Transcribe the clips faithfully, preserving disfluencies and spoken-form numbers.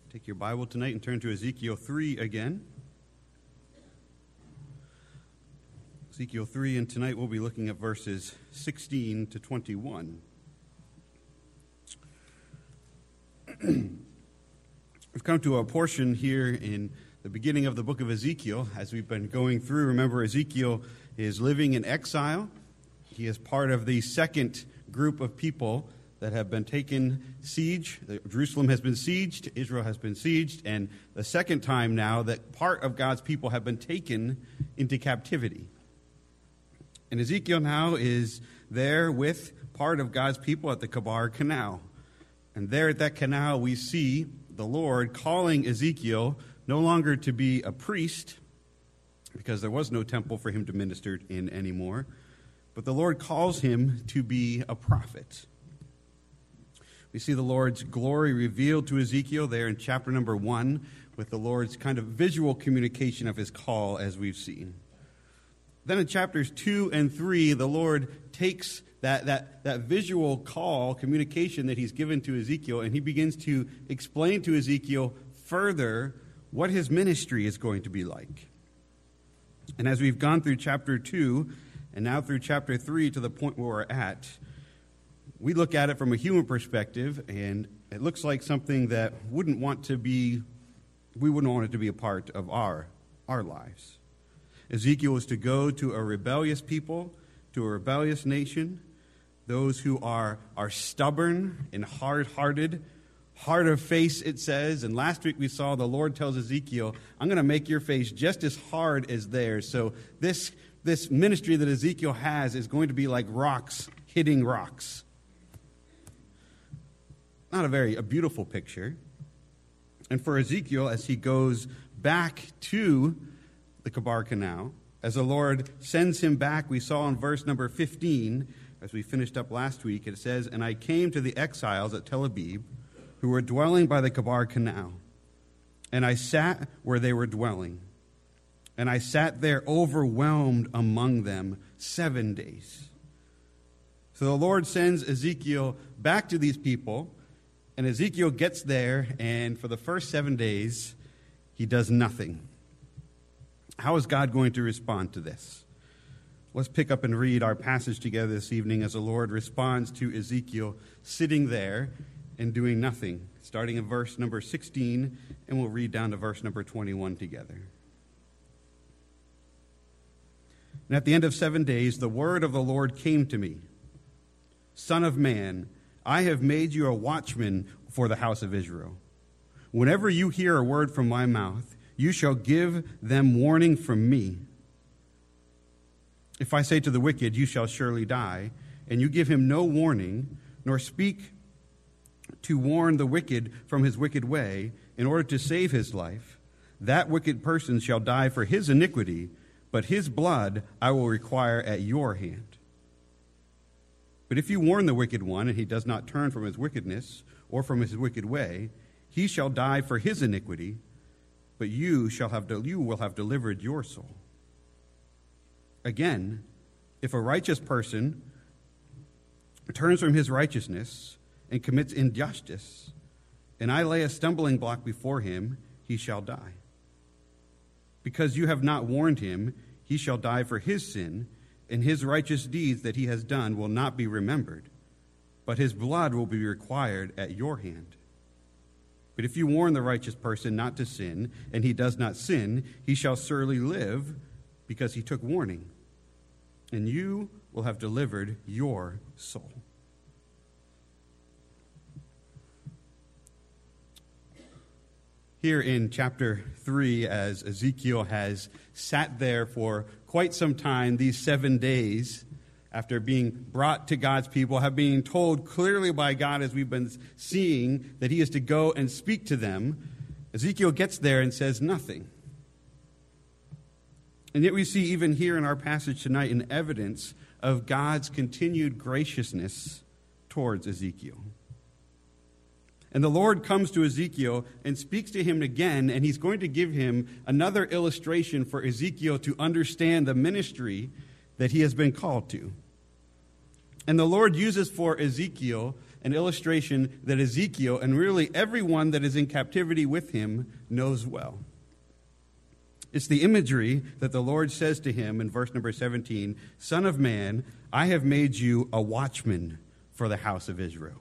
Take your Bible tonight and turn to Ezekiel three again. Ezekiel three, and tonight we'll be looking at verses sixteen to twenty-one. We've come to a portion here in the beginning of the book of Ezekiel. As we've been going through, remember Ezekiel is living in exile. He is part of the second group of people that have been taken siege. Jerusalem has been sieged, Israel has been sieged, and the second time now that part of God's people have been taken into captivity. And Ezekiel now is there with part of God's people at the Kabar Canal. And there at that canal we see the Lord calling Ezekiel no longer to be a priest, because there was no temple for him to minister in anymore, but the Lord calls him to be a prophet. We see the Lord's glory revealed to Ezekiel there in chapter number one with the Lord's kind of visual communication of his call, as we've seen. Then in chapters two and three, the Lord takes that, that, that visual call, communication that he's given to Ezekiel, and he begins to explain to Ezekiel further what his ministry is going to be like. And as we've gone through chapter two and now through chapter three to the point where we're at, we look at it from a human perspective, and it looks like something that wouldn't want to be, we wouldn't want it to be a part of our, our lives. Ezekiel is to go to a rebellious people, to a rebellious nation, those who are, are stubborn and hard-hearted, hard of face, it says. And last week we saw the Lord tells Ezekiel, I'm going to make your face just as hard as theirs. So this, this ministry that Ezekiel has is going to be like rocks hitting rocks. Not a very a beautiful picture. And for Ezekiel, as he goes back to the Kabar Canal, as the Lord sends him back, we saw in verse number fifteen, as we finished up last week, it says, And I came to the exiles at Tel Abib, who were dwelling by the Kabar Canal, and I sat where they were dwelling, and I sat there overwhelmed among them seven days. So the Lord sends Ezekiel back to these people, and Ezekiel gets there, and for the first seven days, he does nothing. How is God going to respond to this? Let's pick up and read our passage together this evening as the Lord responds to Ezekiel sitting there and doing nothing, starting in verse number sixteen, and we'll read down to verse number twenty-one together. And at the end of seven days, the word of the Lord came to me, Son of man, I have made you a watchman for the house of Israel. Whenever you hear a word from my mouth, you shall give them warning from me. If I say to the wicked, you shall surely die, and you give him no warning, nor speak to warn the wicked from his wicked way, in order to save his life, that wicked person shall die for his iniquity, but his blood I will require at your hand. But if you warn the wicked one, and he does not turn from his wickedness or from his wicked way, he shall die for his iniquity, but you shall have you will have delivered your soul. Again, if a righteous person turns from his righteousness and commits injustice, and I lay a stumbling block before him, he shall die. Because you have not warned him, he shall die for his sin, and his righteous deeds that he has done will not be remembered, but his blood will be required at your hand. But if you warn the righteous person not to sin, and he does not sin, he shall surely live, because he took warning, and you will have delivered your soul. Here in chapter three, as Ezekiel has sat there for quite some time, these seven days, after being brought to God's people, have been told clearly by God, as we've been seeing, that he is to go and speak to them, Ezekiel gets there and says nothing. And yet we see even here in our passage tonight an evidence of God's continued graciousness towards Ezekiel. And the Lord comes to Ezekiel and speaks to him again, and he's going to give him another illustration for Ezekiel to understand the ministry that he has been called to. And the Lord uses for Ezekiel an illustration that Ezekiel, and really everyone that is in captivity with him, knows well. It's the imagery that the Lord says to him in verse number seventeen, "Son of man, I have made you a watchman for the house of Israel."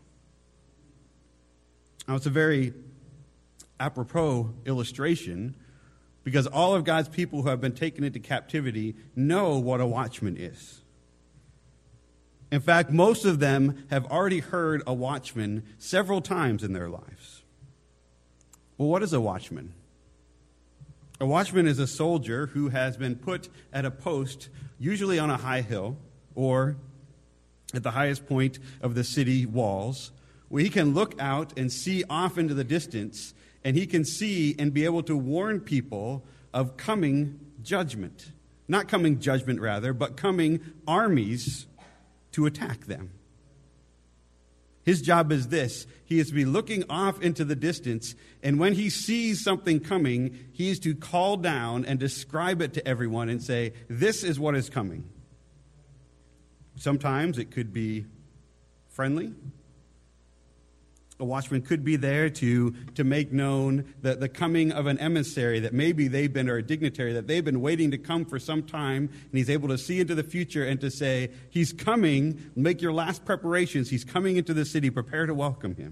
Now, it's a very apropos illustration because all of God's people who have been taken into captivity know what a watchman is. In fact, most of them have already heard a watchman several times in their lives. Well, what is a watchman? A watchman is a soldier who has been put at a post, usually on a high hill or at the highest point of the city walls, where he can look out and see off into the distance, and he can see and be able to warn people of coming judgment. Not coming judgment, rather, but coming armies to attack them. His job is this. He is to be looking off into the distance, and when he sees something coming, he is to call down and describe it to everyone and say, "This is what is coming." Sometimes it could be friendly. A watchman could be there to, to make known the, the coming of an emissary that maybe they've been, or a dignitary that they've been waiting to come for some time, and he's able to see into the future and to say, "He's coming, make your last preparations. He's coming into the city, prepare to welcome him."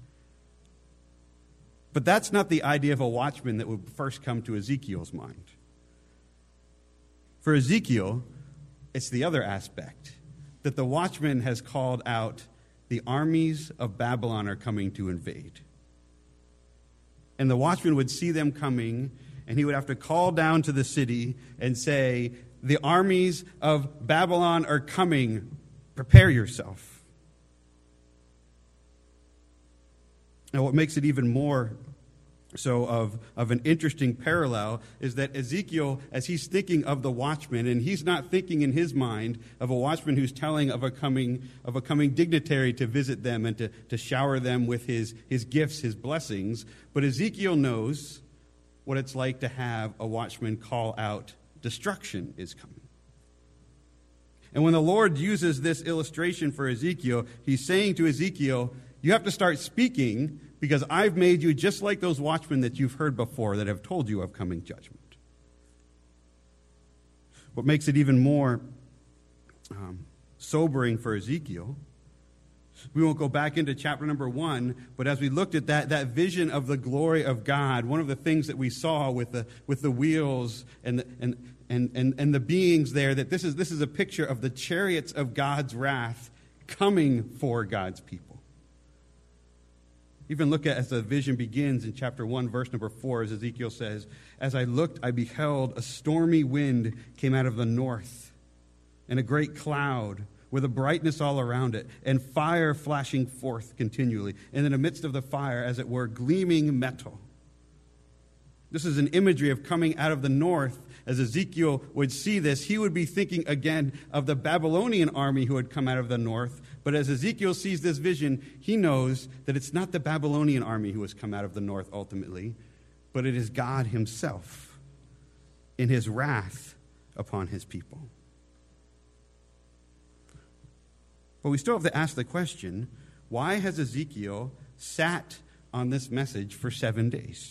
But that's not the idea of a watchman that would first come to Ezekiel's mind. For Ezekiel, it's the other aspect, that the watchman has called out, "The armies of Babylon are coming to invade." And the watchman would see them coming, and he would have to call down to the city and say, "The armies of Babylon are coming. Prepare yourself." Now, what makes it even more so of, of an interesting parallel is that Ezekiel, as he's thinking of the watchman, and he's not thinking in his mind of a watchman who's telling of a coming of a coming dignitary to visit them and to, to shower them with his, his gifts, his blessings, but Ezekiel knows what it's like to have a watchman call out, "Destruction is coming." And when the Lord uses this illustration for Ezekiel, he's saying to Ezekiel, you have to start speaking, because I've made you just like those watchmen that you've heard before that have told you of coming judgment. What makes it even more um, sobering for Ezekiel, we won't go back into chapter number one, but as we looked at that, that vision of the glory of God, one of the things that we saw with the with the wheels and the, and, and, and, and the beings there, that this is this is a picture of the chariots of God's wrath coming for God's people. Even look at as the vision begins in chapter one, verse number four, as Ezekiel says, "As I looked, I beheld a stormy wind came out of the north, and a great cloud with a brightness all around it, and fire flashing forth continually. And in the midst of the fire, as it were, gleaming metal." This is an imagery of coming out of the north. As Ezekiel would see this, he would be thinking again of the Babylonian army who had come out of the north. But as Ezekiel sees this vision, he knows that it's not the Babylonian army who has come out of the north ultimately, but it is God himself in his wrath upon his people. But we still have to ask the question, why has Ezekiel sat on this message for seven days?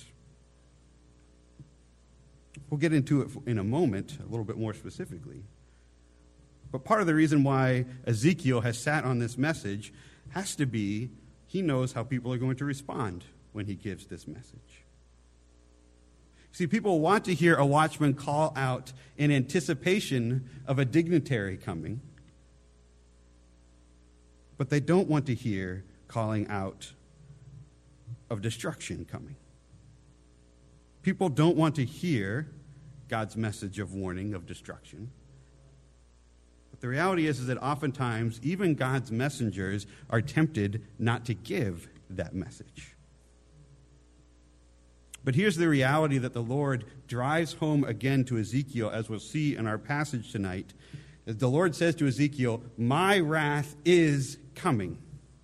We'll get into it in a moment, a little bit more specifically. But part of the reason why Ezekiel has sat on this message has to be he knows how people are going to respond when he gives this message. See, people want to hear a watchman call out in anticipation of a dignitary coming, but they don't want to hear calling out of destruction coming. People don't want to hear God's message of warning of destruction. But the reality is, is that oftentimes even God's messengers are tempted not to give that message. But here's the reality that the Lord drives home again to Ezekiel, as we'll see in our passage tonight. As the Lord says to Ezekiel, "My wrath is coming."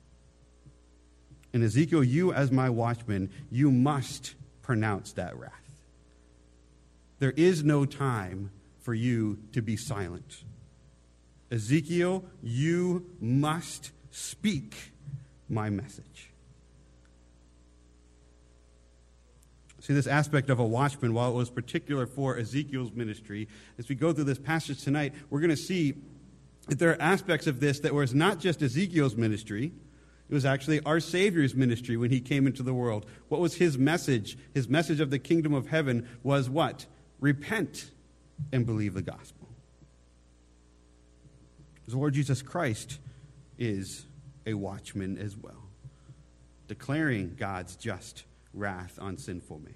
And Ezekiel, you as my watchman, you must pronounce that wrath. There is no time for you to be silent. Ezekiel, you must speak. my message. See, this aspect of a watchman, while it was particular for Ezekiel's ministry, as we go through this passage tonight, we're going to see that there are aspects of this that was not just Ezekiel's ministry. It was actually our Savior's ministry when he came into the world. What was his message? His message of the kingdom of heaven was what? Repent and believe the gospel. The Lord Jesus Christ is a watchman as well, declaring God's just wrath on sinful man.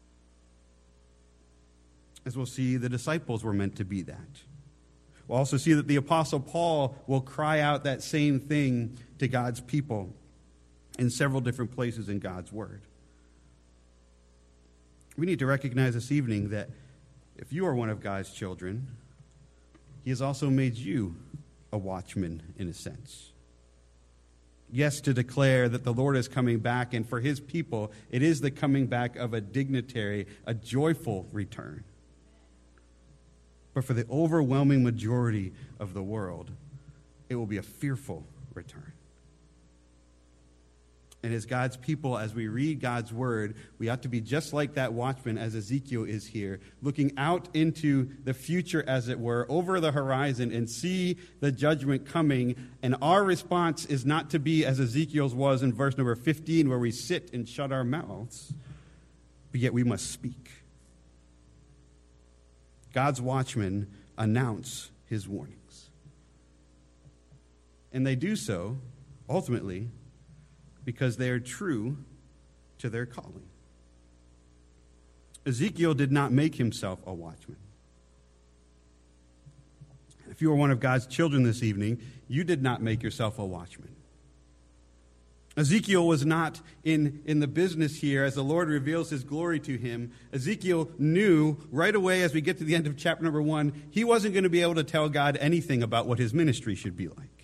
As we'll see, the disciples were meant to be that. We'll also see that the Apostle Paul will cry out that same thing to God's people in several different places in God's Word. We need to recognize this evening that if you are one of God's children, he has also made you a watchman in a sense. Yes, to declare that the Lord is coming back, and for his people, it is the coming back of a dignitary, a joyful return. But for the overwhelming majority of the world, it will be a fearful return. And as God's people, as we read God's word, we ought to be just like that watchman as Ezekiel is here, looking out into the future, as it were, over the horizon, and see the judgment coming. And our response is not to be as Ezekiel's was in verse number fifteen, where we sit and shut our mouths, but yet we must speak. God's watchmen announce his warnings. And they do so, ultimately, because they are true to their calling. Ezekiel did not make himself a watchman. If you are one of God's children this evening, you did not make yourself a watchman. Ezekiel was not in, in the business here as the Lord reveals his glory to him. Ezekiel knew right away as we get to the end of chapter number one, he wasn't going to be able to tell God anything about what his ministry should be like.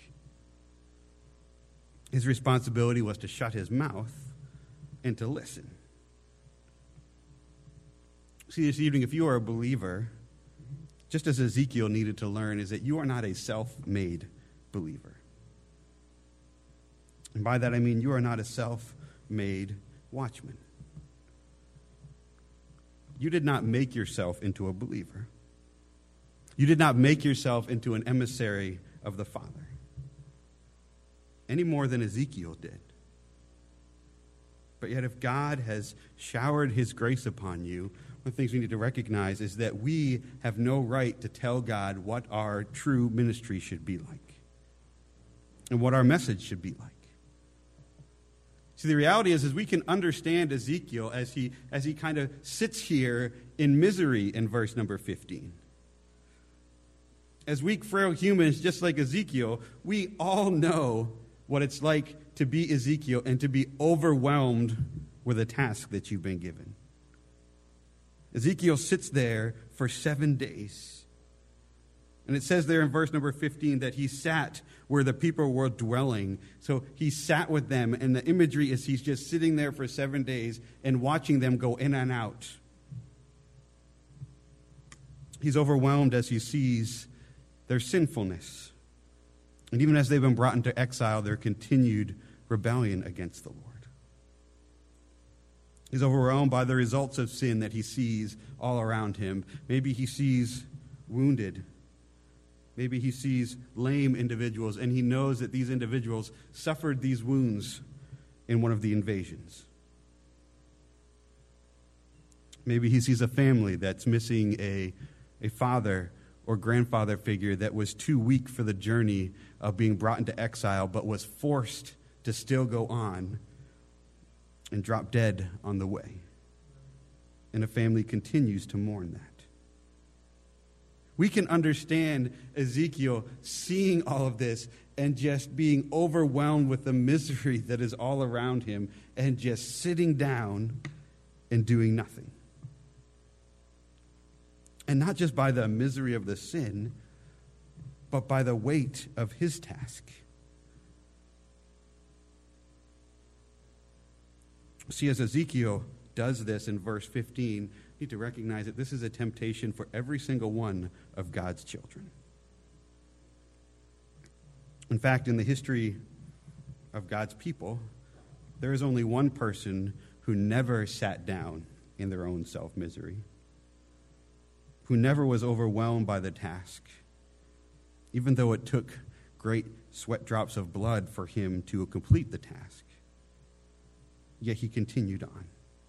His responsibility was to shut his mouth and to listen. See, this evening, if you are a believer, just as Ezekiel needed to learn, is that you are not a self-made believer. And by that I mean you are not a self-made watchman. You did not make yourself into a believer. You did not make yourself into an emissary of the Father, any more than Ezekiel did. But yet if God has showered his grace upon you, one of the things we need to recognize is that we have no right to tell God what our true ministry should be like and what our message should be like. See, the reality is, is we can understand Ezekiel as he, as he kind of sits here in misery in verse number fifteen. As weak, frail humans, just like Ezekiel, we all know what it's like to be Ezekiel and to be overwhelmed with a task that you've been given. Ezekiel sits there for seven days. And it says there in verse number fifteen that he sat where the people were dwelling. So he sat with them, and the imagery is he's just sitting there for seven days and watching them go in and out. He's overwhelmed as he sees their sinfulness. And even as they've been brought into exile, their continued rebellion against the Lord. He's overwhelmed by the results of sin that he sees all around him. Maybe he sees wounded. Maybe he sees lame individuals, and he knows that these individuals suffered these wounds in one of the invasions. Maybe he sees a family that's missing a, a father or grandfather figure that was too weak for the journey of being brought into exile, but was forced to still go on and drop dead on the way. And a family continues to mourn that. We can understand Ezekiel seeing all of this and just being overwhelmed with the misery that is all around him and just sitting down and doing nothing. And not just by the misery of the sin, but by the weight of his task. See, as Ezekiel does this in verse fifteen, you need to recognize that this is a temptation for every single one of God's children. In fact, in the history of God's people, there is only one person who never sat down in their own self-misery, who never was overwhelmed by the task, even though it took great sweat drops of blood for him to complete the task. Yet he continued on.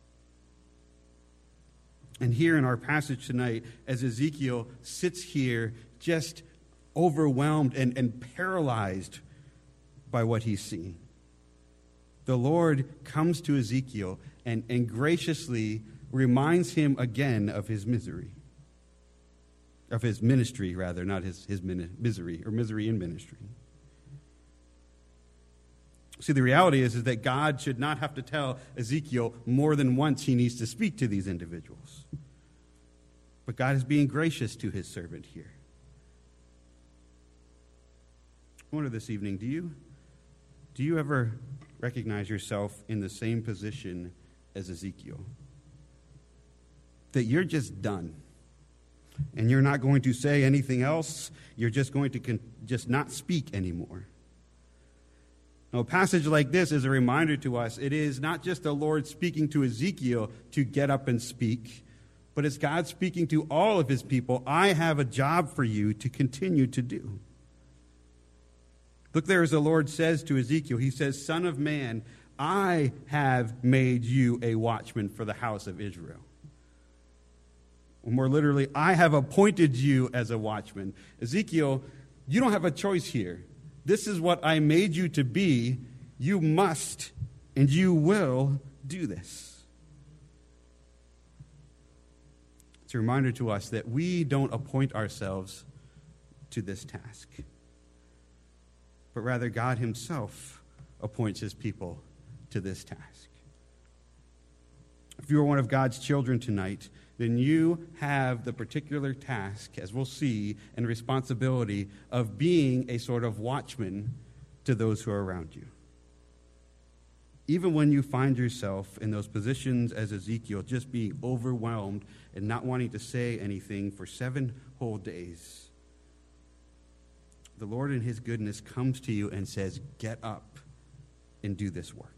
And here in our passage tonight, as Ezekiel sits here just overwhelmed and, and paralyzed by what he's seeing, the Lord comes to Ezekiel and, and graciously reminds him again of his misery. Of his ministry, rather, not his, his misery, or misery in ministry. See, the reality is, is that God should not have to tell Ezekiel more than once he needs to speak to these individuals. But God is being gracious to his servant here. I wonder this evening, do you, do you ever recognize yourself in the same position as Ezekiel? That you're just done. And you're not going to say anything else. You're just going to con- just not speak anymore. Now, a passage like this is a reminder to us. It is not just the Lord speaking to Ezekiel to get up and speak, but it's God speaking to all of his people. I have a job for you to continue to do. Look there as the Lord says to Ezekiel. He says, Son of man, I have made you a watchman for the house of Israel. Or more literally, I have appointed you as a watchman. Ezekiel, you don't have a choice here. This is what I made you to be. You must and you will do this. It's a reminder to us that we don't appoint ourselves to this task, but rather God himself appoints his people to this task. If you are one of God's children tonight, then you have the particular task, as we'll see, and responsibility of being a sort of watchman to those who are around you. Even when you find yourself in those positions as Ezekiel, just being overwhelmed and not wanting to say anything for seven whole days, the Lord in his goodness comes to you and says, get up and do this work.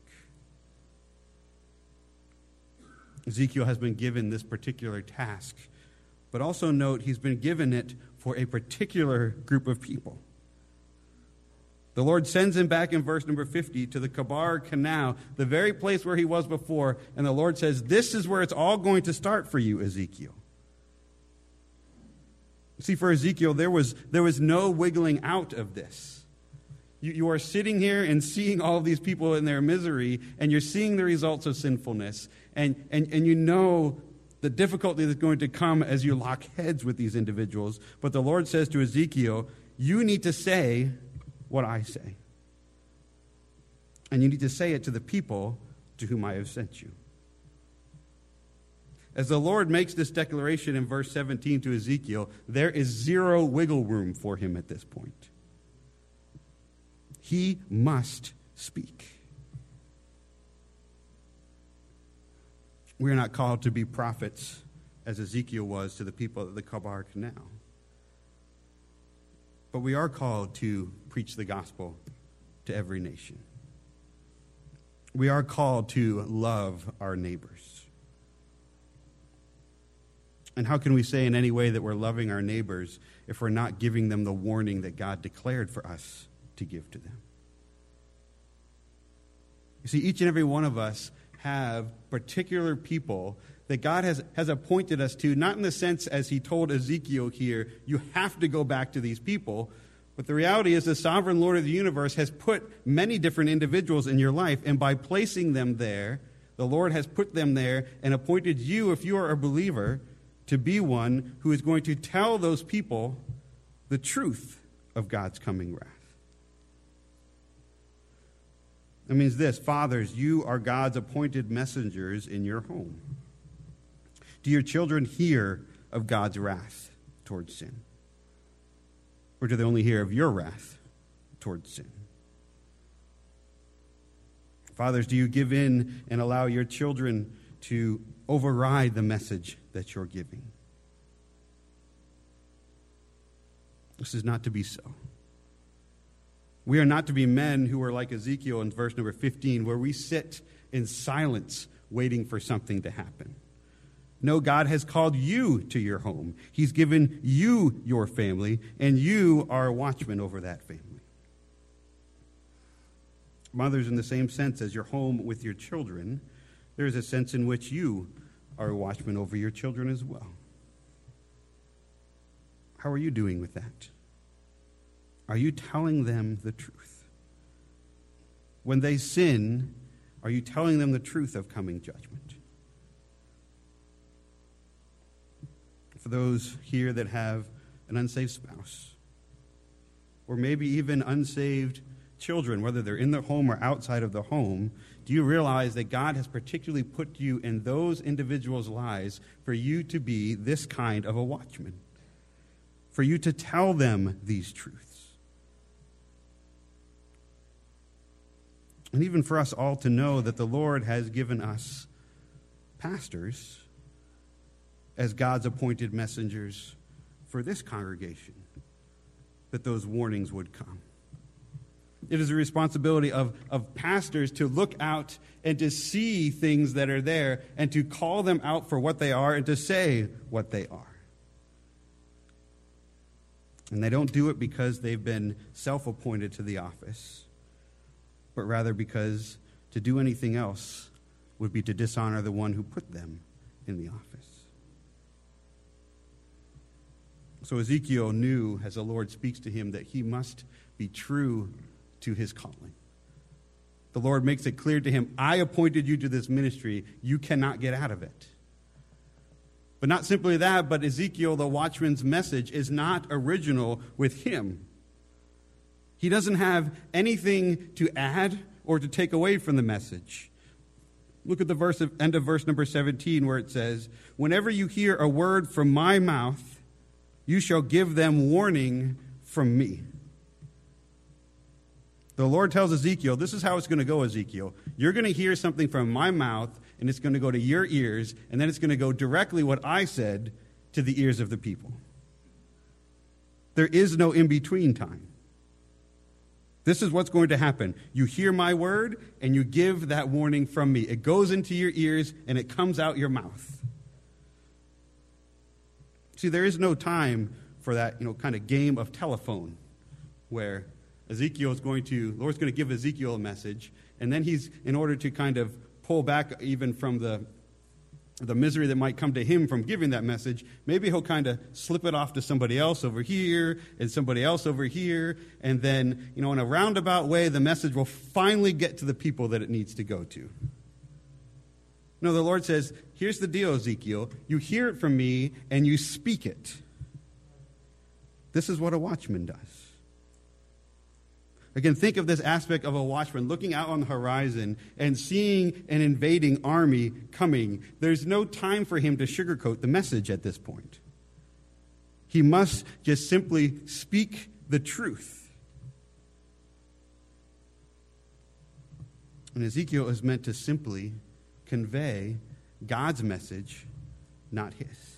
Ezekiel has been given this particular task, but also note he's been given it for a particular group of people. The Lord sends him back in verse number fifty to the Kabar Canal, the very place where he was before, and the Lord says, this is where it's all going to start for you, Ezekiel. See, for Ezekiel, there was, there was no wiggling out of this. You, you are sitting here and seeing all of these people in their misery, and you're seeing the results of sinfulness, and, and, and you know the difficulty that's going to come as you lock heads with these individuals. But the Lord says to Ezekiel, you need to say what I say. And you need to say it to the people to whom I have sent you. As the Lord makes this declaration in verse seventeen to Ezekiel, there is zero wiggle room for him at this point. He must speak. We are not called to be prophets as Ezekiel was to the people of the Kabar Canal. But we are called to preach the gospel to every nation. We are called to love our neighbors. And how can we say in any way that we're loving our neighbors if we're not giving them the warning that God declared for us to give to them? You see, each and every one of us have particular people that God has, has appointed us to, not in the sense as he told Ezekiel here, you have to go back to these people. But the reality is the sovereign Lord of the universe has put many different individuals in your life, and by placing them there, the Lord has put them there and appointed you, if you are a believer, to be one who is going to tell those people the truth of God's coming wrath. That means this: fathers, you are God's appointed messengers in your home. Do your children hear of God's wrath towards sin? Or do they only hear of your wrath towards sin? Fathers, do you give in and allow your children to override the message that you're giving? This is not to be so. We are not to be men who are like Ezekiel in verse number fifteen, where we sit in silence waiting for something to happen. No, God has called you to your home. He's given you your family, and you are a watchman over that family. Mothers, in the same sense as your home with your children, there is a sense in which you are a watchman over your children as well. How are you doing with that? Are you telling them the truth? When they sin, are you telling them the truth of coming judgment? For those here that have an unsaved spouse, or maybe even unsaved children, whether they're in the home or outside of the home, do you realize that God has particularly put you in those individuals' lives for you to be this kind of a watchman? For you to tell them these truths. And even for us all to know that the Lord has given us pastors as God's appointed messengers for this congregation, that those warnings would come. It is a responsibility of, of pastors to look out and to see things that are there and to call them out for what they are and to say what they are. And they don't do it because they've been self-appointed to the office, but rather because to do anything else would be to dishonor the one who put them in the office. So Ezekiel knew, as the Lord speaks to him, that he must be true to his calling. The Lord makes it clear to him, I appointed you to this ministry. You cannot get out of it. But not simply that, but Ezekiel, the watchman's message, is not original with him. He doesn't have anything to add or to take away from the message. Look at the verse of, end of verse number seventeen, where it says, whenever you hear a word from my mouth, you shall give them warning from me. The Lord tells Ezekiel, this is how it's going to go, Ezekiel. You're going to hear something from my mouth, and it's going to go to your ears, and then it's going to go directly what I said to the ears of the people. There is no in-between time. This is what's going to happen. You hear my word, and you give that warning from me. It goes into your ears, and it comes out your mouth. See, there is no time for that, you know, kind of game of telephone where Ezekiel is going to, the Lord's going to give Ezekiel a message, and then he's, in order to kind of pull back even from the the misery that might come to him from giving that message, maybe he'll kind of slip it off to somebody else over here and somebody else over here, and then, you know, in a roundabout way, the message will finally get to the people that it needs to go to. No, the Lord says, here's the deal, Ezekiel. You hear it from me, and you speak it. This is what a watchman does. Again, think of this aspect of a watchman looking out on the horizon and seeing an invading army coming. There's no time for him to sugarcoat the message at this point. He must just simply speak the truth. And Ezekiel is meant to simply convey God's message, not his.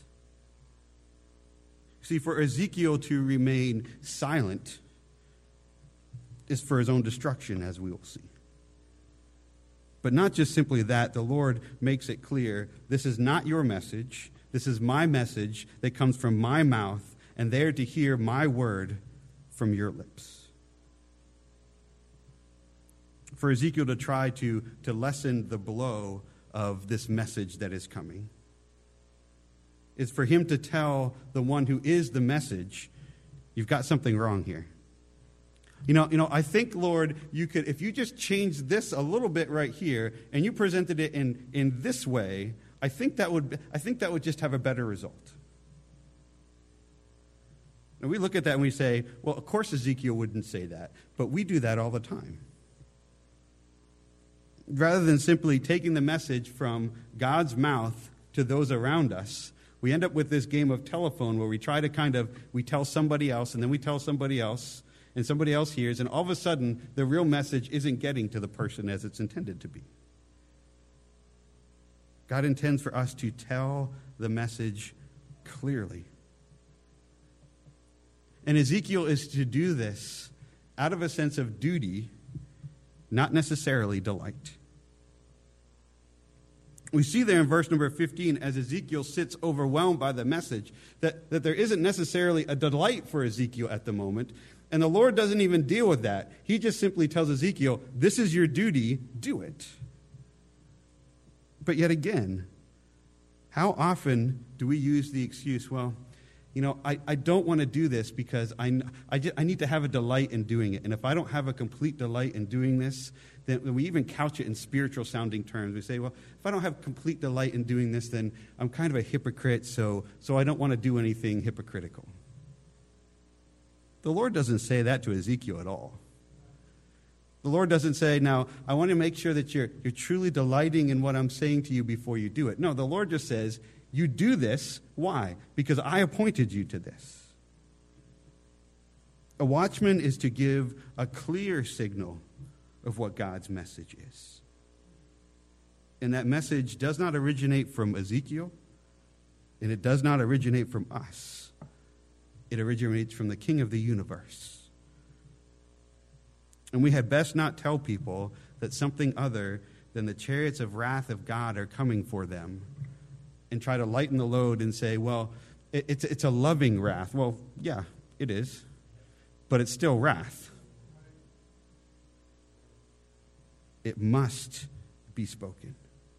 See, for Ezekiel to remain silent is for his own destruction, as we will see. But not just simply that, the Lord makes it clear, this is not your message. This is my message that comes from my mouth, and they are to hear my word from your lips. For Ezekiel to try to, to lessen the blow of this message that is coming is for him to tell the one who is the message, you've got something wrong here. You know, you know, I think, Lord, you could, if you just changed this a little bit right here, and you presented it in, in this way, I think that would, I think that would just have a better result. And we look at that and we say, well, of course Ezekiel wouldn't say that, but we do that all the time. Rather than simply taking the message from God's mouth to those around us, we end up with this game of telephone where we try to kind of, we tell somebody else, and then we tell somebody else, and somebody else hears, and all of a sudden, the real message isn't getting to the person as it's intended to be. God intends for us to tell the message clearly. And Ezekiel is to do this out of a sense of duty, not necessarily delight. We see there in verse number fifteen, as Ezekiel sits overwhelmed by the message, that, that there isn't necessarily a delight for Ezekiel at the moment. And the Lord doesn't even deal with that. He just simply tells Ezekiel, this is your duty, do it. But yet again, how often do we use the excuse, well, you know, I, I don't want to do this because I, I, just, I need to have a delight in doing it. And if I don't have a complete delight in doing this, then we even couch it in spiritual sounding terms. We say, well, if I don't have complete delight in doing this, then I'm kind of a hypocrite, so, so I don't want to do anything hypocritical. The Lord doesn't say that to Ezekiel at all. The Lord doesn't say, now, I want to make sure that you're, you're truly delighting in what I'm saying to you before you do it. No, the Lord just says, you do this. Why? Because I appointed you to this. A watchman is to give a clear signal of what God's message is. And that message does not originate from Ezekiel, and it does not originate from us. It originates from the King of the universe. And we had best not tell people that something other than the chariots of wrath of God are coming for them and try to lighten the load and say, well, it's, it's a loving wrath. Well, yeah, it is. But it's still wrath. It must be spoken.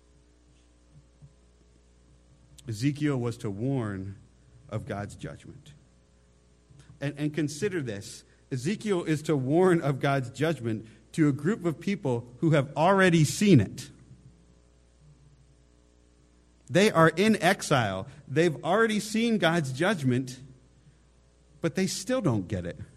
Ezekiel was to warn of God's judgment. And, and consider this. Ezekiel is to warn of God's judgment to a group of people who have already seen it. They are in exile. They've already seen God's judgment, but they still don't get it.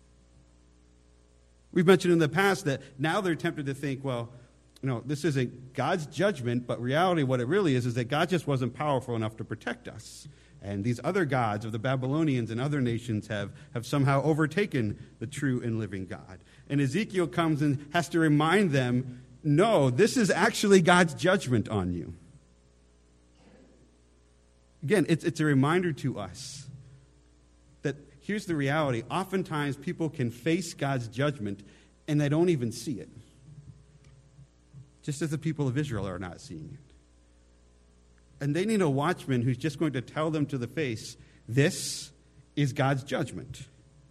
We've mentioned in the past that now they're tempted to think, well, you know, this isn't God's judgment, but reality, what it really is, is that God just wasn't powerful enough to protect us. And these other gods of the Babylonians and other nations have, have somehow overtaken the true and living God. And Ezekiel comes and has to remind them, no, this is actually God's judgment on you. Again, it's, it's a reminder to us that here's the reality. Oftentimes people can face God's judgment and they don't even see it. Just as the people of Israel are not seeing it. And they need a watchman who's just going to tell them to the face, this is God's judgment.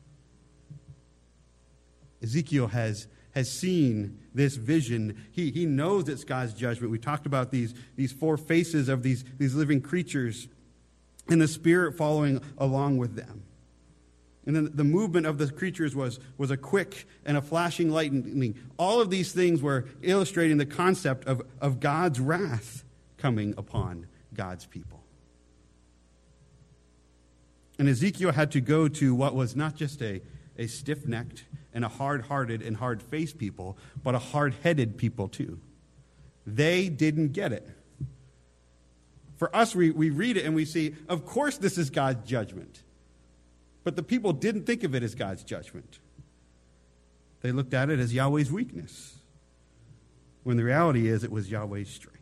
Ezekiel has, has seen this vision. He, he knows it's God's judgment. We talked about these, these four faces of these, these living creatures and the Spirit following along with them. And then the movement of the creatures was, was a quick and a flashing lightning. All of these things were illustrating the concept of, of God's wrath coming upon God's people. And Ezekiel had to go to what was not just a, a stiff-necked and a hard-hearted and hard-faced people, but a hard-headed people too. They didn't get it. For us, we, we read it and we see, of course this is God's judgment. But the people didn't think of it as God's judgment. They looked at it as Yahweh's weakness, when the reality is it was Yahweh's strength.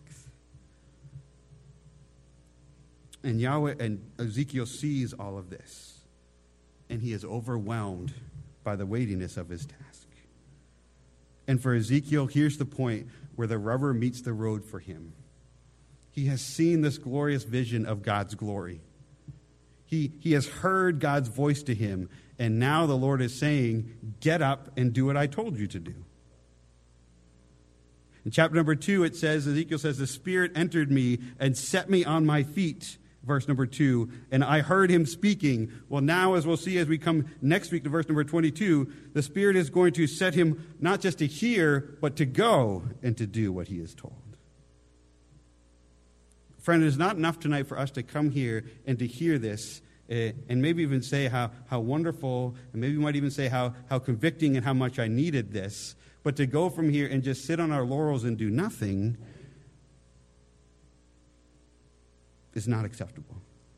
And Yahweh and Ezekiel sees all of this, and he is overwhelmed by the weightiness of his task. And for Ezekiel, here's the point where the rubber meets the road for him. He has seen this glorious vision of God's glory. He, he has heard God's voice to him, and now the Lord is saying, get up and do what I told you to do. In chapter number two, it says, Ezekiel says, the Spirit entered me and set me on my feet. Verse number two, and I heard him speaking. Well, now, as we'll see as we come next week to verse number twenty-two, the Spirit is going to set him not just to hear, but to go and to do what he is told. Friend, it is not enough tonight for us to come here and to hear this uh, and maybe even say how, how wonderful, and maybe we might even say how, how convicting and how much I needed this. But to go from here and just sit on our laurels and do nothing is not acceptable.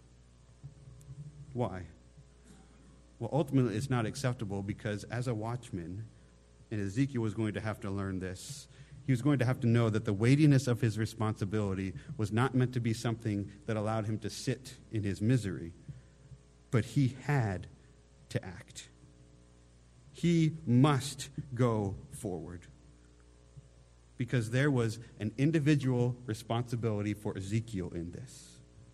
Why? Well, ultimately, it's not acceptable because as a watchman, and Ezekiel was going to have to learn this, he was going to have to know that the weightiness of his responsibility was not meant to be something that allowed him to sit in his misery, but he had to act. He must go forward. Because there was an individual responsibility for Ezekiel in this.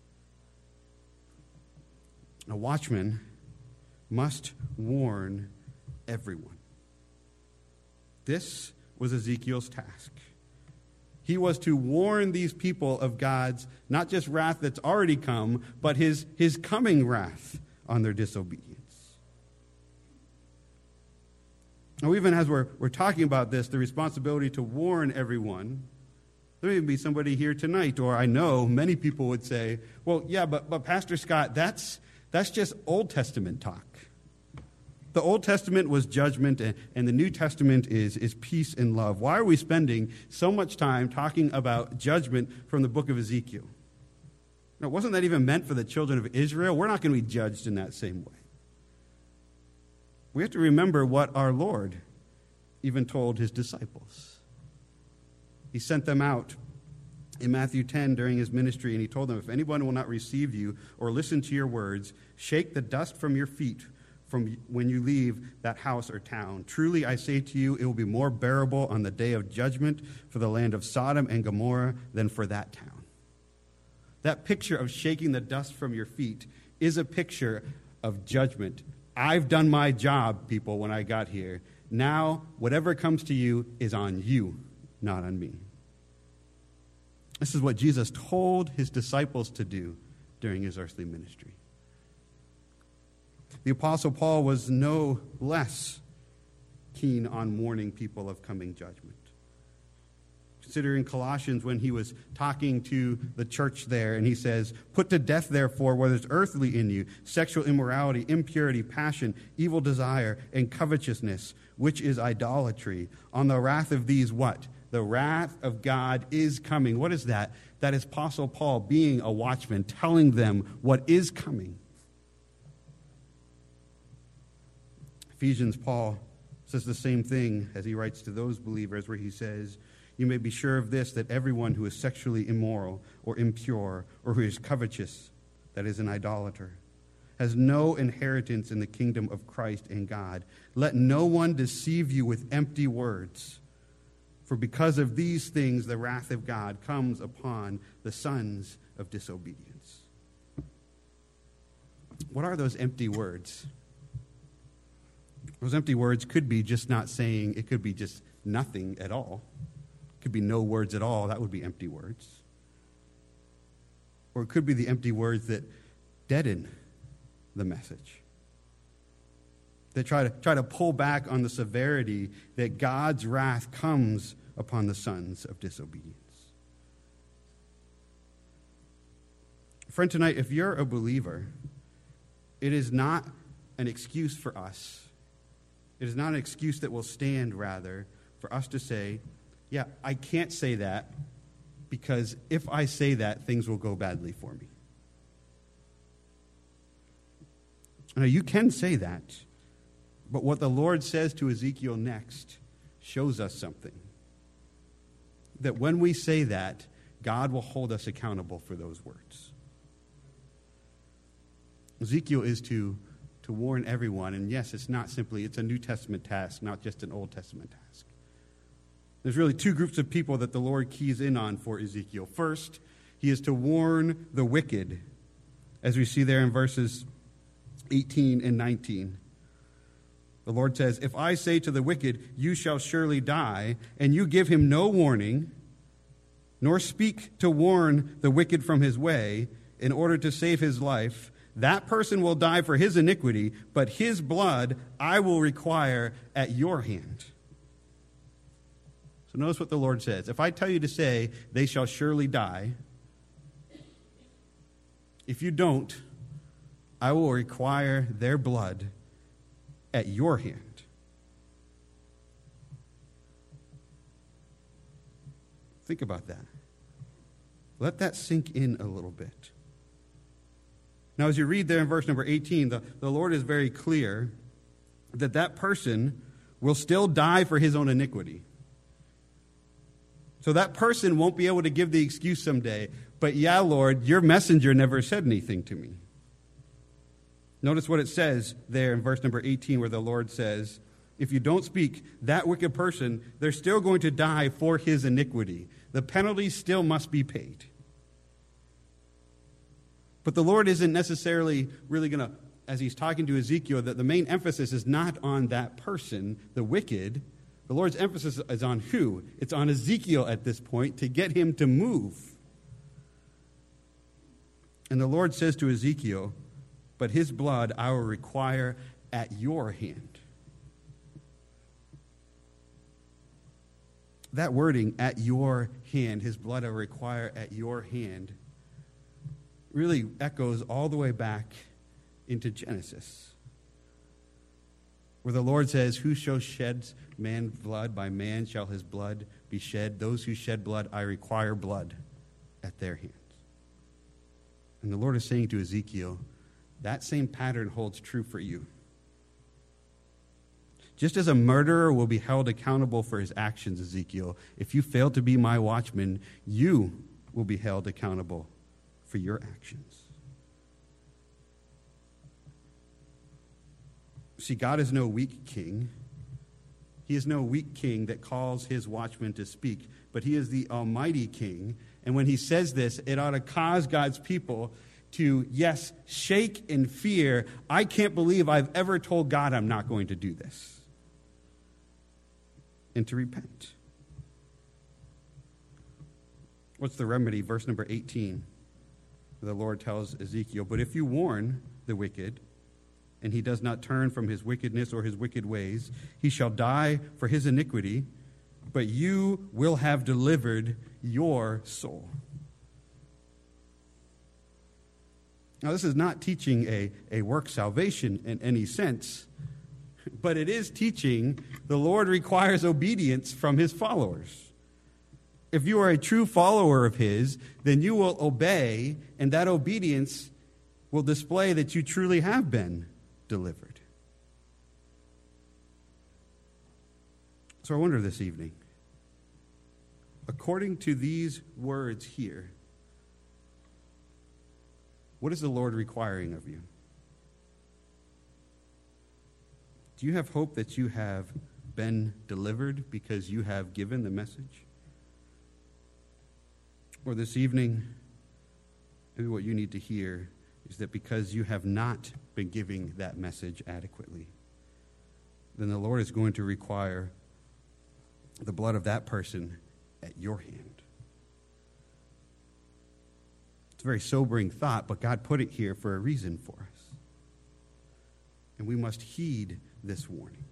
A watchman must warn everyone. This was Ezekiel's task. He was to warn these people of God's not just wrath that's already come, but his, his coming wrath on their disobedience. Now, even as we're, we're talking about this, the responsibility to warn everyone, there may be somebody here tonight, or I know many people would say, well, yeah, but, but Pastor Scott, that's, that's just Old Testament talk. The Old Testament was judgment, and, and the New Testament is, is peace and love. Why are we spending so much time talking about judgment from the book of Ezekiel? Now, wasn't that even meant for the children of Israel? We're not going to be judged in that same way. We have to remember what our Lord even told his disciples. He sent them out in Matthew ten during his ministry, and he told them, if anyone will not receive you or listen to your words, shake the dust from your feet from when you leave that house or town. Truly, I say to you, it will be more bearable on the day of judgment for the land of Sodom and Gomorrah than for that town. That picture of shaking the dust from your feet is a picture of judgment. I've done my job, people, when I got here. Now, whatever comes to you is on you, not on me. This is what Jesus told his disciples to do during his earthly ministry. The Apostle Paul was no less keen on warning people of coming judgment. Consider in Colossians when he was talking to the church there, and he says, put to death, therefore, what is earthly in you, sexual immorality, impurity, passion, evil desire, and covetousness, which is idolatry. On the wrath of these, what? The wrath of God is coming. What is that? That is Apostle Paul being a watchman, telling them what is coming. Ephesians, Paul says the same thing as he writes to those believers, where he says, you may be sure of this, that everyone who is sexually immoral or impure or who is covetous, that is an idolater, has no inheritance in the kingdom of Christ and God. Let no one deceive you with empty words, for because of these things the wrath of God comes upon the sons of disobedience. What are those empty words? Those empty words could be just not saying, it could be just nothing at all. It could be no words at all. That would be empty words. Or it could be the empty words that deaden the message. They try to, try to pull back on the severity that God's wrath comes upon the sons of disobedience. Friend, tonight, if you're a believer, it is not an excuse for us. It is not an excuse that will stand, rather, for us to say, yeah, I can't say that because if I say that, things will go badly for me. Now, you can say that, but what the Lord says to Ezekiel next shows us something. That when we say that, God will hold us accountable for those words. Ezekiel is to, to warn everyone, and yes, it's not simply, it's a New Testament task, not just an Old Testament task. There's really two groups of people that the Lord keys in on for Ezekiel. First, he is to warn the wicked, as we see there in verses eighteen and nineteen. The Lord says, if I say to the wicked, you shall surely die, and you give him no warning, nor speak to warn the wicked from his way in order to save his life, that person will die for his iniquity, but his blood I will require at your hand. So notice what the Lord says. If I tell you to say, they shall surely die, if you don't, I will require their blood at your hand. Think about that. Let that sink in a little bit. Now, as you read there in verse number eighteen, the, the Lord is very clear that that person will still die for his own iniquity. So that person won't be able to give the excuse someday, but yeah, Lord, your messenger never said anything to me. Notice what it says there in verse number eighteen, where the Lord says, if you don't speak, that wicked person, they're still going to die for his iniquity. The penalty still must be paid. But the Lord isn't necessarily really going to, as he's talking to Ezekiel, that the main emphasis is not on that person, the wicked. The Lord's emphasis is on who? It's on Ezekiel at this point to get him to move. And the Lord says to Ezekiel, but his blood I will require at your hand. That wording, at your hand, his blood I will require at your hand, really echoes all the way back into Genesis, where the Lord says, whoso sheds man's blood, by man shall his blood be shed. Those who shed blood, I require blood at their hands. And the Lord is saying to Ezekiel, that same pattern holds true for you. Just as a murderer will be held accountable for his actions, Ezekiel, if you fail to be my watchman, you will be held accountable for your actions. See, God is no weak king. He is no weak king that calls his watchmen to speak, but he is the almighty king. And when he says this, it ought to cause God's people to, yes, shake in fear. I can't believe I've ever told God I'm not going to do this. And to repent. What's the remedy? Verse number eighteen. The Lord tells Ezekiel, but if you warn the wicked, and he does not turn from his wickedness or his wicked ways, he shall die for his iniquity, but you will have delivered your soul. Now, this is not teaching a, a work salvation in any sense, but it is teaching the Lord requires obedience from his followers. If you are a true follower of his, then you will obey, and that obedience will display that you truly have been delivered. So I wonder this evening, according to these words here, what is the Lord requiring of you? Do you have hope that you have been delivered because you have given the message? Or this evening, maybe what you need to hear is that because you have not been giving that message adequately, then the Lord is going to require the blood of that person at your hand. It's a very sobering thought, but God put it here for a reason for us. And we must heed this warning.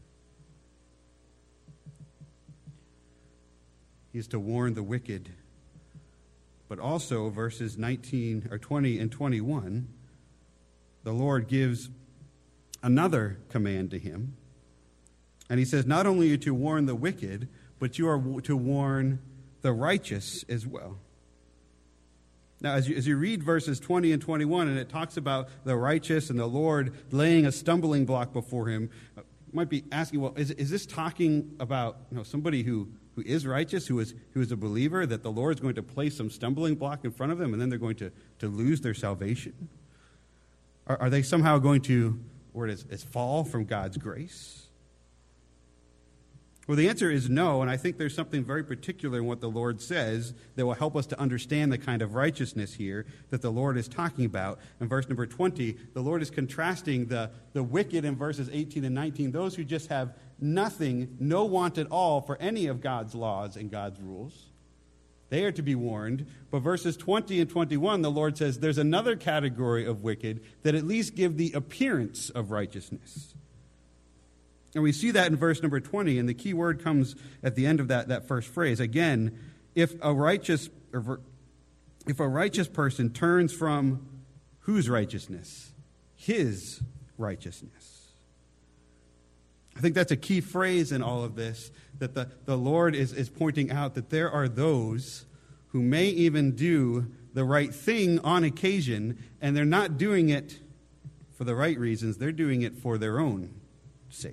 He is to warn the wicked, but also verses nineteen or twenty and twenty-one, the Lord gives another command to him. And he says, not only are you to warn the wicked, but you are to warn the righteous as well. Now, as you, as you read verses twenty and twenty-one, and it talks about the righteous and the Lord laying a stumbling block before him, you might be asking, well, is, is this talking about you know, somebody who, who is righteous, who is, who is a believer, that the Lord is going to place some stumbling block in front of them, and then they're going to, to lose their salvation? Are, are they somehow going to, or is, is fall from God's grace? Well, the answer is no, and I think there's something very particular in what the Lord says that will help us to understand the kind of righteousness here that the Lord is talking about. In verse number twenty, the Lord is contrasting the, the wicked in verses eighteen and nineteen, those who just have nothing, no want at all for any of God's laws and God's rules. They are to be warned. But verses twenty and twenty-one, the Lord says there's another category of wicked that at least give the appearance of righteousness. And we see that in verse number twenty, and the key word comes at the end of that, that first phrase. Again, if a righteous if a righteous person turns from whose righteousness? His righteousness. I think that's a key phrase in all of this, that the, the Lord is, is pointing out that there are those who may even do the right thing on occasion, and they're not doing it for the right reasons. They're doing it for their own sake.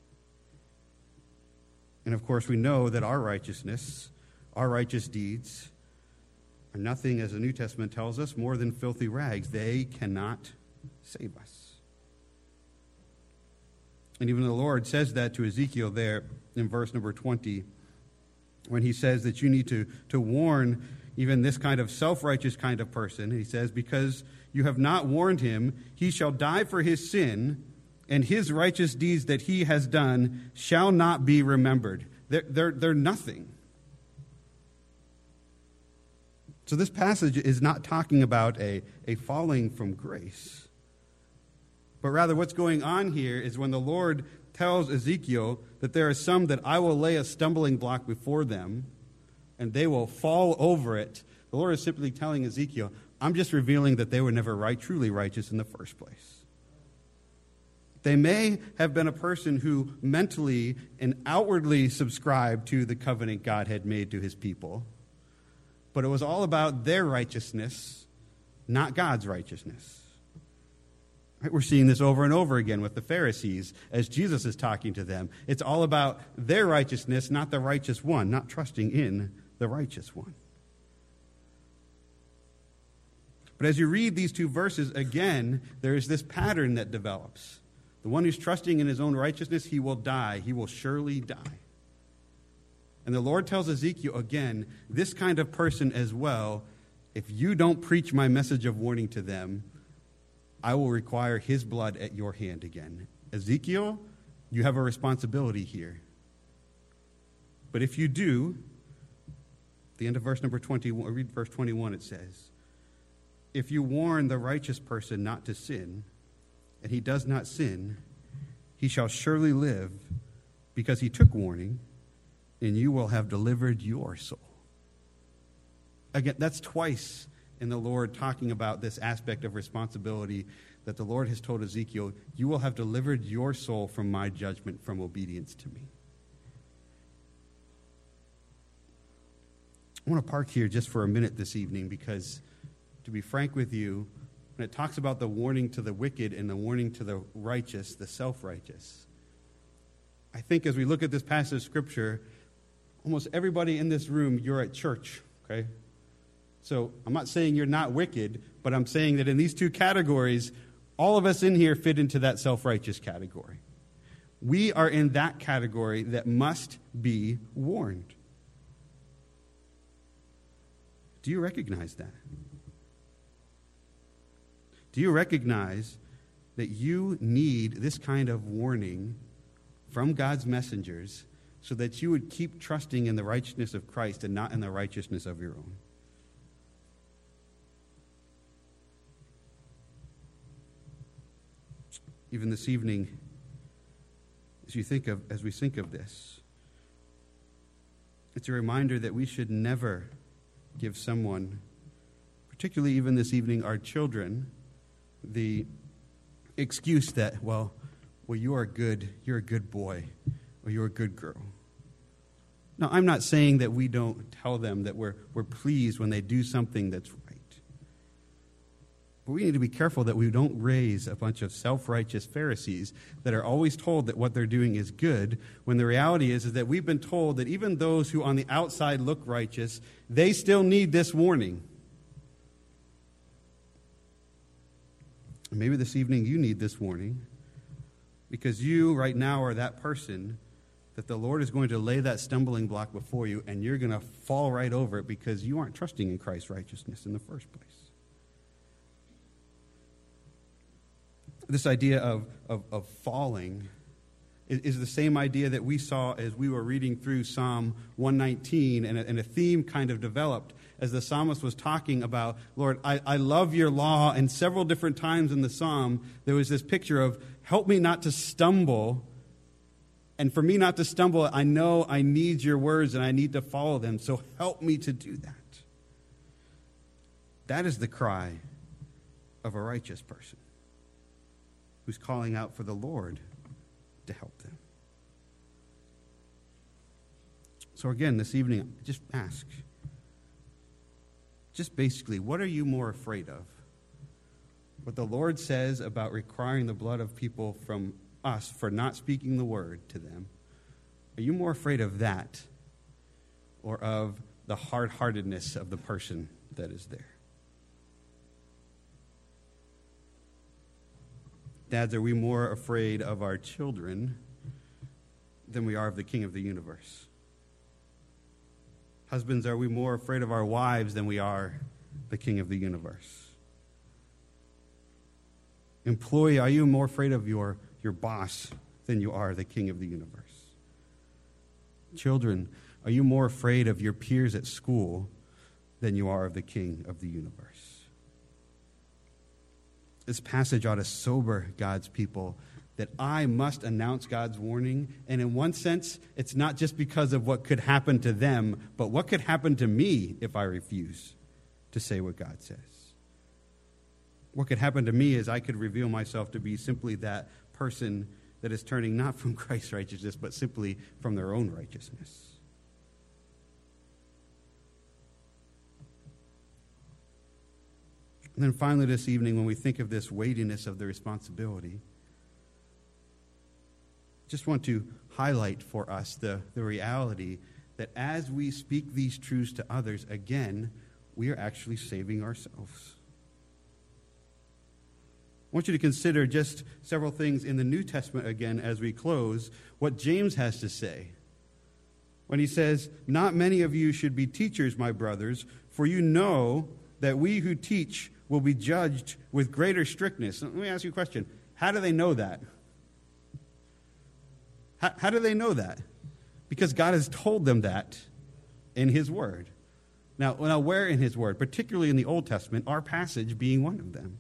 And of course, we know that our righteousness, our righteous deeds, are nothing, as the New Testament tells us, more than filthy rags. They cannot save us. And even the Lord says that to Ezekiel there in verse number twenty, when he says that you need to, to warn even this kind of self-righteous kind of person. He says, because you have not warned him, he shall die for his sin, and his righteous deeds that he has done shall not be remembered. They're, they're, they're nothing. So this passage is not talking about a, a falling from grace. But rather what's going on here is when the Lord tells Ezekiel that there are some that I will lay a stumbling block before them, and they will fall over it. The Lord is simply telling Ezekiel, I'm just revealing that they were never right, truly righteous in the first place. They may have been a person who mentally and outwardly subscribed to the covenant God had made to his people, but it was all about their righteousness, not God's righteousness. Right? We're seeing this over and over again with the Pharisees as Jesus is talking to them. It's all about their righteousness, not the righteous one, not trusting in the righteous one. But as you read these two verses, again, there is this pattern that develops. The one who's trusting in his own righteousness, he will die. He will surely die. And the Lord tells Ezekiel, again, this kind of person as well, if you don't preach my message of warning to them, I will require his blood at your hand again. Ezekiel, you have a responsibility here. But if you do, at the end of verse number twenty-one, read verse twenty-one, it says, if you warn the righteous person not to sin, and he does not sin, he shall surely live, because he took warning, and you will have delivered your soul. Again, that's twice in the Lord talking about this aspect of responsibility that the Lord has told Ezekiel, you will have delivered your soul from my judgment, from obedience to me. I want to park here just for a minute this evening because, to be frank with you, when it talks about the warning to the wicked and the warning to the righteous, the self-righteous, I think as we look at this passage of Scripture, almost everybody in this room, you're at church, okay? So I'm not saying you're not wicked, but I'm saying that in these two categories, all of us in here fit into that self-righteous category. We are in that category that must be warned. Do you recognize that? Do you recognize that you need this kind of warning from God's messengers so that you would keep trusting in the righteousness of Christ and not in the righteousness of your own? Even this evening, as you think of, as we think of this, it's a reminder that we should never give someone, particularly even this evening, our children, the excuse that, well, well, you are good, you're a good boy, or you're a good girl. Now, I'm not saying that we don't tell them that we're we're pleased when they do something that's right. But we need to be careful that we don't raise a bunch of self-righteous Pharisees that are always told that what they're doing is good, when the reality is, is that we've been told that even those who on the outside look righteous, they still need this warning. Maybe this evening you need this warning because you right now are that person that the Lord is going to lay that stumbling block before you, and you're going to fall right over it because you aren't trusting in Christ's righteousness in the first place. This idea of, of, of falling is, is the same idea that we saw as we were reading through Psalm one nineteen, and a, and a theme kind of developed as the psalmist was talking about, Lord, I, I love your law, and several different times in the psalm there was this picture of, help me not to stumble, and for me not to stumble, I know I need your words and I need to follow them, so help me to do that. That is the cry of a righteous person who's calling out for the Lord to help them. So again, this evening, just ask, just basically, what are you more afraid of? What the Lord says about requiring the blood of people from us for not speaking the word to them? Are you more afraid of that or of the hard-heartedness of the person that is there? Dads, are we more afraid of our children than we are of the King of the universe? Husbands, are we more afraid of our wives than we are the King of the universe? Employee, are you more afraid of your, your boss than you are the King of the universe? Children, are you more afraid of your peers at school than you are of the King of the universe? This passage ought to sober God's people that I must announce God's warning. And in one sense, it's not just because of what could happen to them, but what could happen to me if I refuse to say what God says. What could happen to me is I could reveal myself to be simply that person that is turning not from Christ's righteousness, but simply from their own righteousness. And then finally this evening, when we think of this weightiness of the responsibility, just want to highlight for us the, the reality that as we speak these truths to others, again, we are actually saving ourselves. I want you to consider just several things in the New Testament again as we close, what James has to say. When he says, "Not many of you should be teachers, my brothers, for you know that we who teach will be judged with greater strictness." Let me ask you a question. How do they know that? How, how do they know that? Because God has told them that in his word. Now, now, where in his word? Particularly in the Old Testament, our passage being one of them.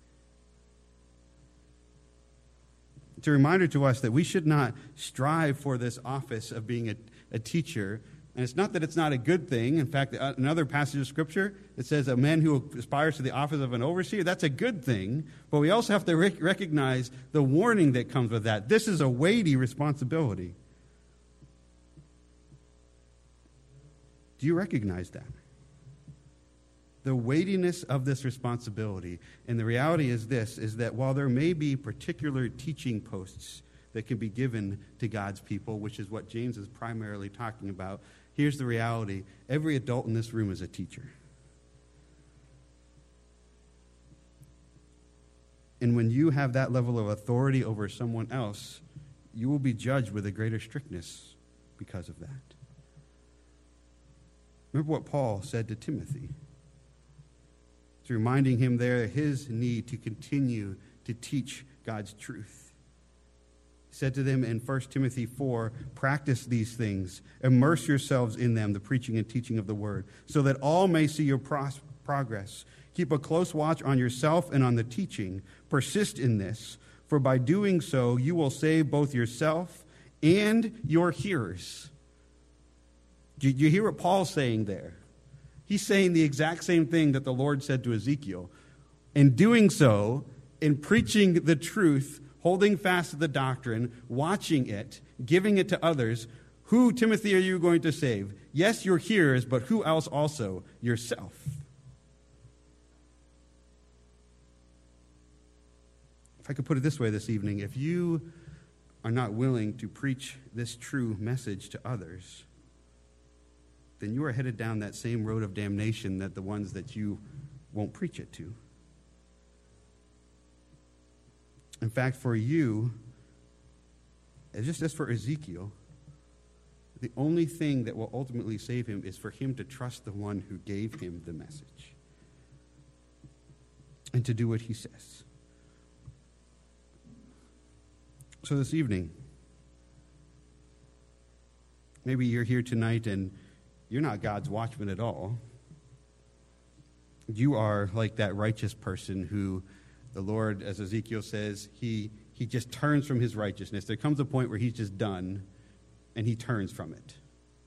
It's a reminder to us that we should not strive for this office of being a, a teacher. And it's not that it's not a good thing. In fact, another passage of Scripture, it says a man who aspires to the office of an overseer, that's a good thing. But we also have to rec- recognize the warning that comes with that. This is a weighty responsibility. Do you recognize that? The weightiness of this responsibility. And the reality is this, is that while there may be particular teaching posts that can be given to God's people, which is what James is primarily talking about, here's the reality. Every adult in this room is a teacher. And when you have that level of authority over someone else, you will be judged with a greater strictness because of that. Remember what Paul said to Timothy. It's reminding him there his need to continue to teach God's truth. He said to them in First Timothy four, "Practice these things, immerse yourselves in them, the preaching and teaching of the word, so that all may see your pros- progress. Keep a close watch on yourself and on the teaching. Persist in this, for by doing so you will save both yourself and your hearers." Did you hear what Paul's saying there? He's saying the exact same thing that the Lord said to Ezekiel. In doing so, in preaching the truth, holding fast to the doctrine, watching it, giving it to others, who, Timothy, are you going to save? Yes, your hearers, but who else also? Yourself. If I could put it this way this evening, if you are not willing to preach this true message to others, then you are headed down that same road of damnation that the ones that you won't preach it to. In fact, for you, just as for Ezekiel, the only thing that will ultimately save him is for him to trust the one who gave him the message and to do what he says. So this evening, maybe you're here tonight and you're not God's watchman at all. You are like that righteous person who the Lord, as Ezekiel says, he, he just turns from his righteousness. There comes a point where he's just done, and he turns from it.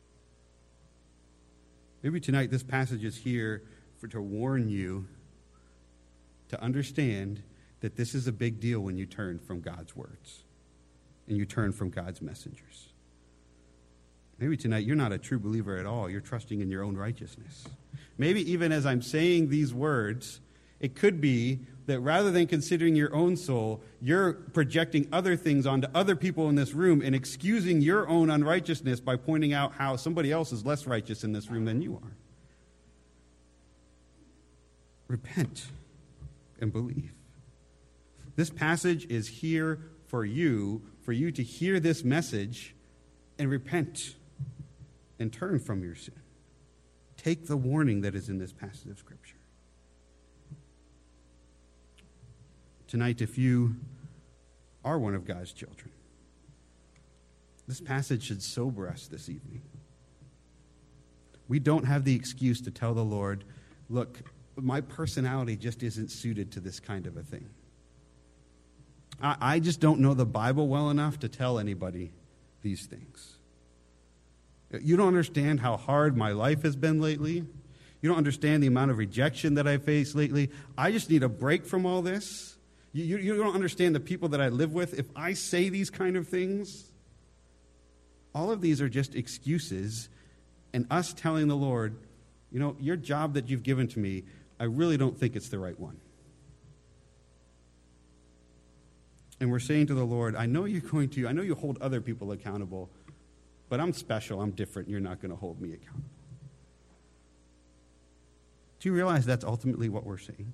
Maybe tonight this passage is here for to warn you to understand that this is a big deal when you turn from God's words and you turn from God's messengers. Maybe tonight you're not a true believer at all. You're trusting in your own righteousness. Maybe even as I'm saying these words, it could be that rather than considering your own soul, you're projecting other things onto other people in this room and excusing your own unrighteousness by pointing out how somebody else is less righteous in this room than you are. Repent and believe. This passage is here for you, for you to hear this message and repent and turn from your sin. Take the warning that is in this passage of Scripture. Tonight, if you are one of God's children, this passage should sober us this evening. We don't have the excuse to tell the Lord, look, my personality just isn't suited to this kind of a thing. I, I just don't know the Bible well enough to tell anybody these things. You don't understand how hard my life has been lately. You don't understand the amount of rejection that I faced lately. I just need a break from all this. You, you, you don't understand the people that I live with. If I say these kind of things, all of these are just excuses and us telling the Lord, you know, your job that you've given to me, I really don't think it's the right one. And we're saying to the Lord, I know you're going to, I know you hold other people accountable, but I'm special, I'm different, you're not going to hold me accountable. Do you realize that's ultimately what we're saying?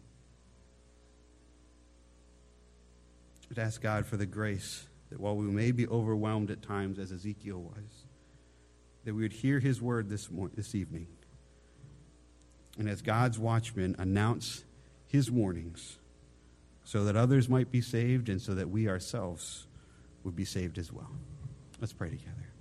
I'd ask God for the grace that while we may be overwhelmed at times, as Ezekiel was, that we would hear his word this morning, this evening, and as God's watchmen announce his warnings so that others might be saved and so that we ourselves would be saved as well. Let's pray together.